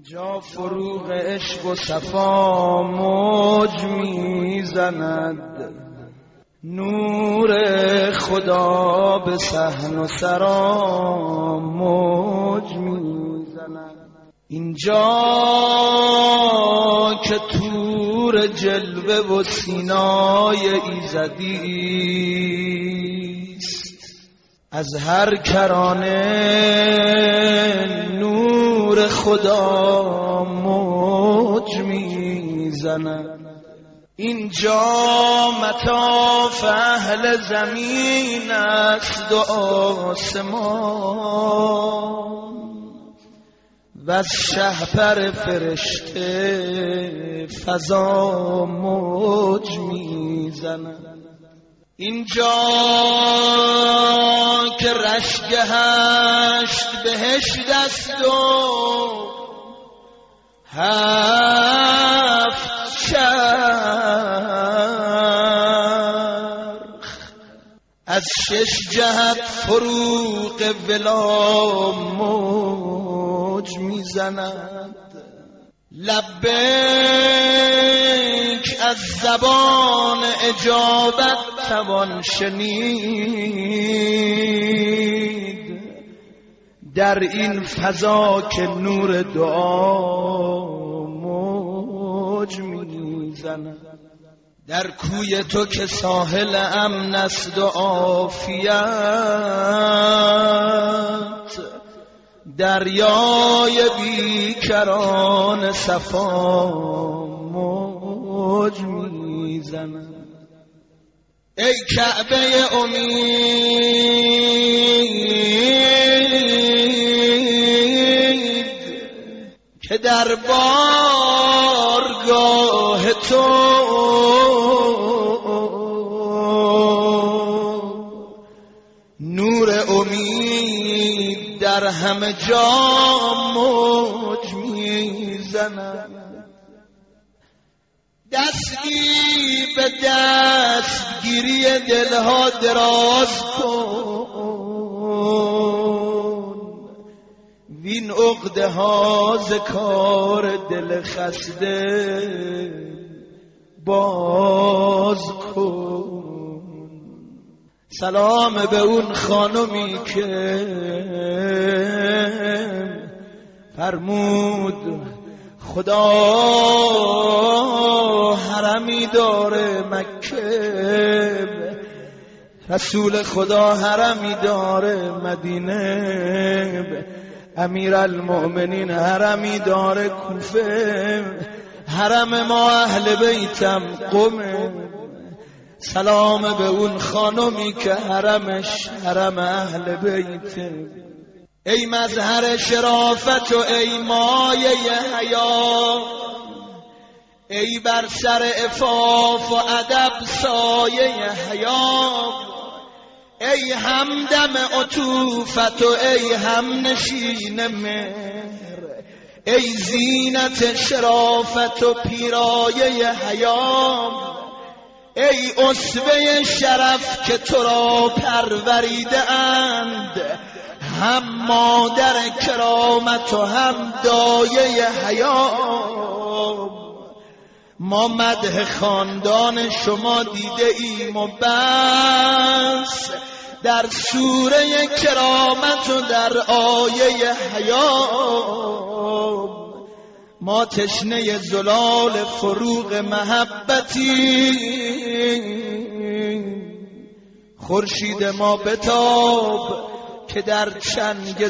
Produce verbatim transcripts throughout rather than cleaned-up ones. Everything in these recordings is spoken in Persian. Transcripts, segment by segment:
اینجا فروغ عشق و صفا موج میزند، نور خدا به صحن و سرا موج میزند. اینجا که تور جلوه و سینای ایزدیست، از هر کرانه نور خدا موج میزند. اینجا مطاف اهل زمین است و آسمان، و از شهپر فرشته فضا موج میزند. اینجا که رشک هشت بهشت است و هفت چرخ، از شش جهت فروغ ولا موج میزند. لبیک از زبان اجابت توان شنید، در این فضا که نور دعا موج میزند. در کوی تو که ساحل امن است و عافیت، دریای بیکران صفا موج میزند. ای کعبه امید که در بارگاه تو نور امید در همه جا موج میزند. دستی به دستگیری دلها دراز کن، وین عقده ها ز کار دل خسته باز کن. سلام به اون خانمی که فرمود خدا حرمی داره مکه، رسول خدا حرمی داره مدینه، امیر المؤمنین حرمی داره کوفه، حرم ما اهل بیتم قمه. سلام به اون خانمی که حرمش حرم اهل بیته. ای مظهر شرافت و ای مایه حیا، ای بر سر عفاف و ادب سایه حیا، ای همدم عطوفت و ای هم نشین مهر، ای زینت شرافت و پیرایه حیا، ای اسوه شرف که تو را پروریده اند، هم مادر کرامت و هم دایه حیا. ما مدح خاندان شما دیده ایم و بس، در سوره کرامت و در آیه حیا. ما تشنه زلال فروغ محبتی، خورشید ما بتاب که در چنگ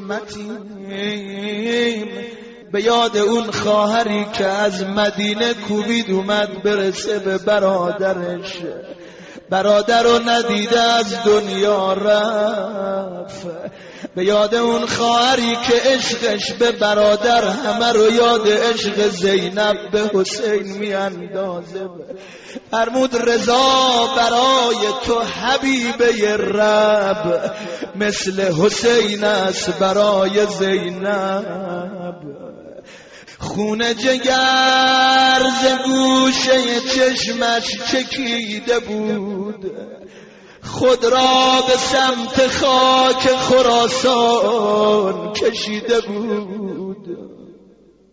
ظلمتیم. به یاد اون خواهری که از مدینه کوبید اومد برسه به برادرش، برادر رو ندیده از دنیا رفت. به یاد اون خواهری که عشقش به برادر همه رو یاد عشق زینب به حسین می اندازه. فرمود رضا برای تو حبیبه رب، مثل حسین است برای زینب. خون جگر ز گوشه چشمش چکیده بود، خود را به سمت خاک خراسان کشیده بود.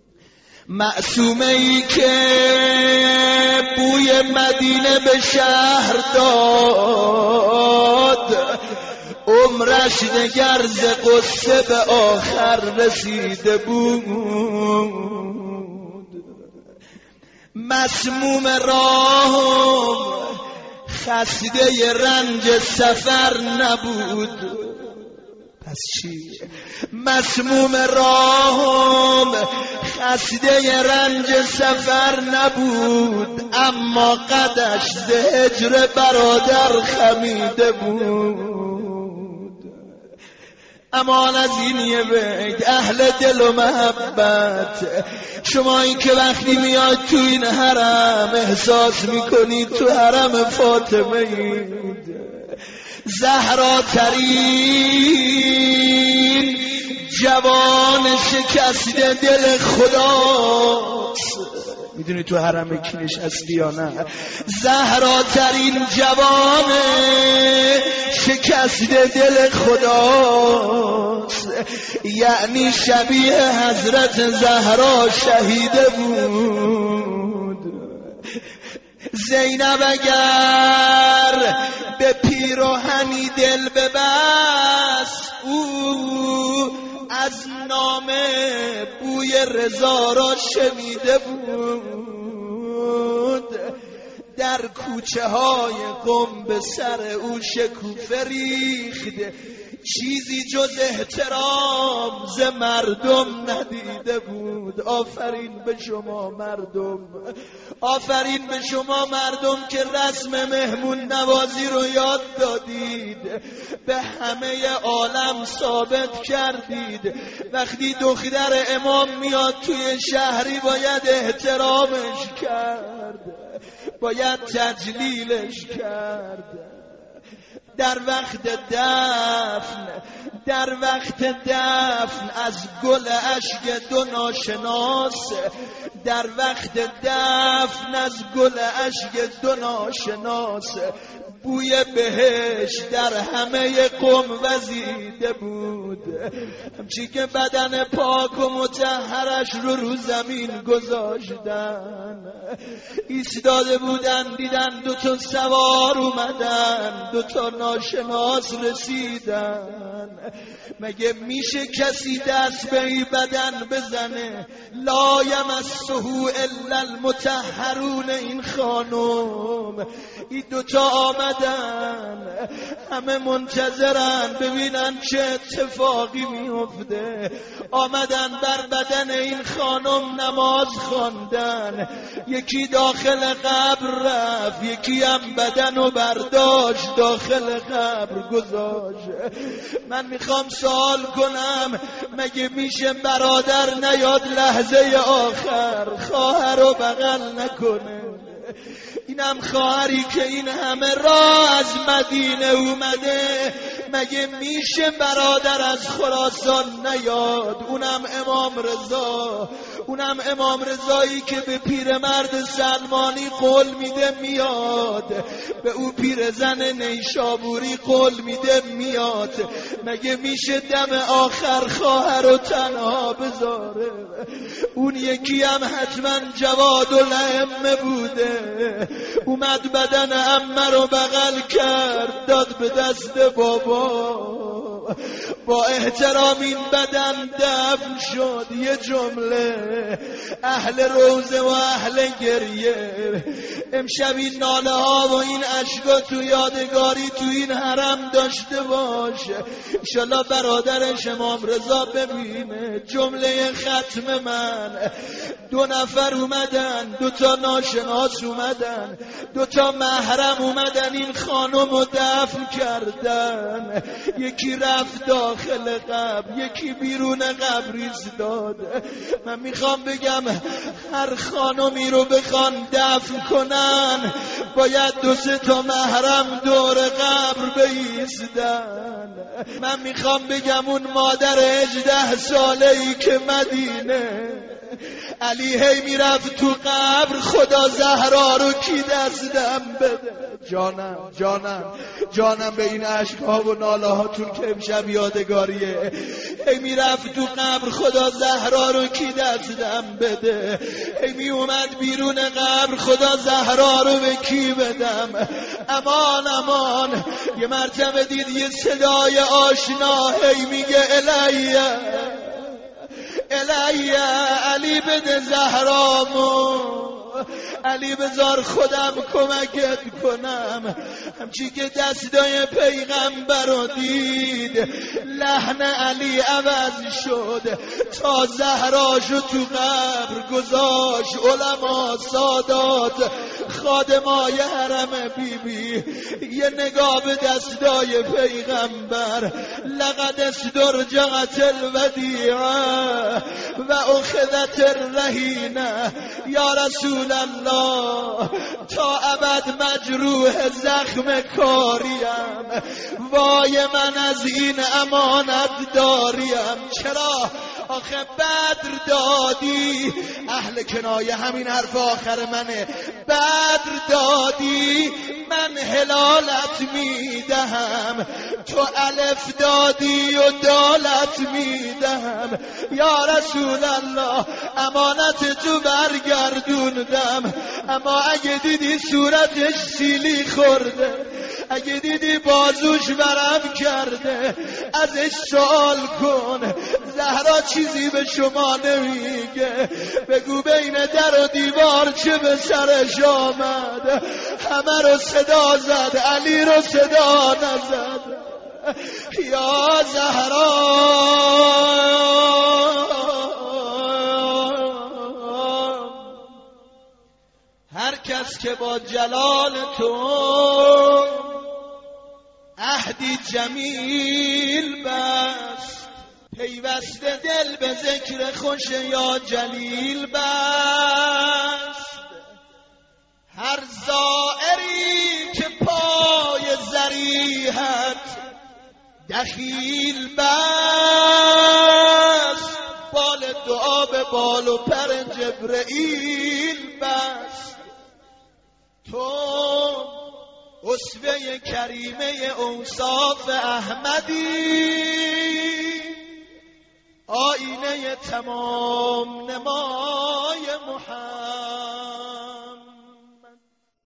معصومه ای که بوی مدینه به شهر داد، عمرش دگر ز قصه به آخر رسیده بود. مسموم راهم خسته رنج سفر نبود. پس چی؟ مسموم راهم خسته رنج سفر نبود، اما قدش ز هجر برادر خمیده بود. امان از این یه بیت اهل دل و محبت، شمایی که وقتی میاد تو این حرم احساس میکنید تو حرم فاطمه اید. زهرا ترین جوان شکسته دل خداست. میدونی تو حرم کی نشستی یا نه؟ زهرا ترین جوان شکسته دل خداست، یعنی شبیه حضرت زهرا شهیده بود. زینب اگر به پیراهنی دل ببست، او از نام بوی رضا را شنیده بود. در کوچه های قم به سر او شکوفه ریخت، چیزی جز احترام ز مردم ندیده بود. آفرین به شما مردم، آفرین به شما مردم که رسم مهمون نوازی رو یاد دادید، به همه عالم ثابت کردید وقتی دختر امام میاد توی شهری باید احترامش کرد، باید تجلیلش کرد. در وقت دفن در وقت دفن از گل اشک دو ناشناس، در وقت دفن از گل اشک دو ناشناس، بوی بهش در همه قم وزیده بود. همچی که بدن پاک و مطهرش رو رو زمین گذاشتن، ایستاده بودن دیدن دوتا سوار اومدن، دوتا ناشناس رسیدن. مگه میشه کسی دست به این بدن بزنه؟ لا یمسه الا المطهرون. این خانم این دوتا آمدن، همه منتظرن ببینن چه اتفاقی میفته. آمدن بر بدن این خانم نماز خواندن، یکی داخل قبر رفت، یکی هم بدن و برداشت داخل قبر گذاشت. من میخوام سوال کنم، مگه میشه برادر نیاد لحظه آخر خواهر رو بغل نکنه؟ اینم خواهری که این همه راه از مدینه اومده، مگه میشه برادر از خراسان نیاد؟ اونم امام رضا، اونم امام رضایی که به پیرمرد سلمانی قول میده میاد، به او پیرزن نیشابوری قول میده میاد. مگه میشه دم آخر خواهر رو تنها بذاره؟ اون یکی هم حتما جواد و لعمه بوده، اومد بدن عمه رو بغل کرد داد به دست بابا، با احترام این بدن دفن شد. یه جمله اهل روزه و اهل گریه، امشب این ناله ها و این اشکا تو یادگاری تو این حرم داشته باشه. انشالله برادرش امام رضا ببینه. جمله ختم من، دو نفر اومدن، دو تا ناشناس اومدن، دو تا محرم اومدن این خانم رو دفن کردن. یکی رفت داخل قبر، یکی بیرون قبر ایستاد. من میخوام بگم هر خانمی رو بخوان دفن کنن باید دو سه تا محرم دور قبر بایستن. من میخوام بگم اون مادر هجده ساله ای که مدینه علی هی میرفت تو قبر خدا زهرا رو کی دستم بده. جانم جانم جانم به این عشقها و ناله هاتون که امشب یادگاریه. هی میرفت تو قبر خدا زهرا رو کی دستم بده. هی می اومد بیرون قبر خدا زهرا رو به کی بدم. امان امان. یه مرتبه دید یه صدای آشنا هی میگه الیه الیه علی بده زهرامو. علی بذار خودم کمکت کنم. همچی که دستای پیغمبر رو دید لحن علی عوض شد تا زهراشو تو قبر گذاشت. علما سادات خادمای حرم بی بی یه نگاه به دستای پیغمبر. لقد استرجعت الودیعه و اخذت الرهینه یا رسول الله تا ابد مجروح زخم کاریم. وای من از این امانت داریم. چرا؟ آخه بدر دادی. اهل کنایه همین حرف آخر منه. بدر دادی من هلالت میدهم. تو الف دادی و دالت میدهم. یا رسول الله امانت تو برگردوندم. اما اگه دیدی صورتش سیلی خورده، اگه دیدی بازوش ورم کرده، ازش سوال کن. زهرا چیزی به شما نمیگه. بگو بین در و دیوار چه به سرش آمد. همه رو صدا زد علی رو صدا نزد. یا زهرا هر کس که با جلال تو عهدی جمیل بست، پیوست دل به ذکر خوش یا جلیل بست. هر زائری که پای ضریحت دخیل بست، بال دعا به بال و پر جبرئیل بست. تو اسوه کریمه اوصاف احمدی، آینه تمام نما